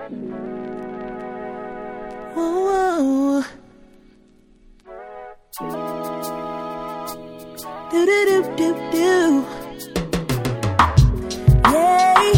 Whoa. Do do do do do. Yeah.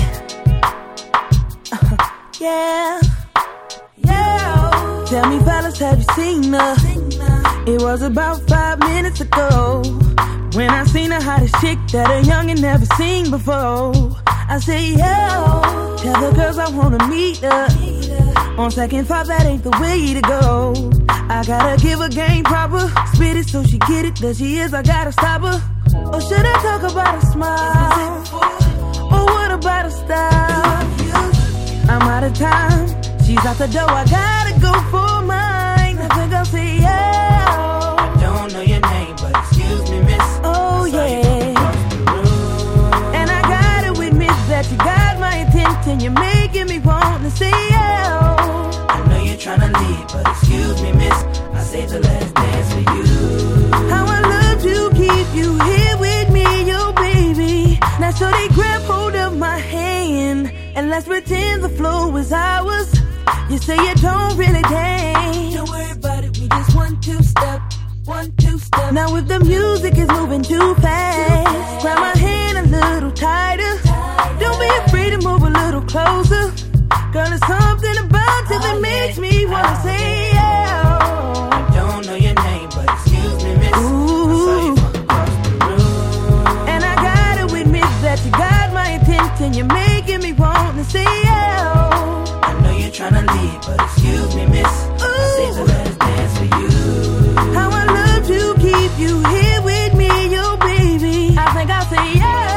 Yeah. Yeah. Tell me, fellas, have you seen her? It was about 5 minutes ago when I seen the hottest chick that a youngin' never seen before. I say, yo, tell the girls I wanna meet her. On second thought, that ain't the way to go. I gotta give her game proper, spit it so she get it. There she is, I gotta stop her. Or should I talk about a smile? Or what about a style? I'm out of time, she's out the door, I gotta go for mine. I think I'll say, yeah. I don't know your name, but excuse me, miss. Oh yeah. And I gotta admit that you got my attention. You're making me want to say yeah. I know you're trying to leave, but excuse me, miss. I saved the last dance for you. How I love to keep you here with me, yo baby. Now so they grab hold of my hand and let's pretend the flow is ours. You say you don't really dance. Don't worry about it, we just 1-2 step. 1-2 step. Now if the music is moving too fast, grab my hand a little tighter. Don't be afraid to move a little closer. Girl, there's something about you that makes me wanna say yeah. I don't know your name, but excuse me, miss. Ooh. I saw you from across the room. And I gotta admit that you got my attention. You're making me want to say yeah. I know you're trying to leave, but excuse me, miss. I saved the last dance for you. How I love to keep you here with me, yo baby. I think I'll say yeah.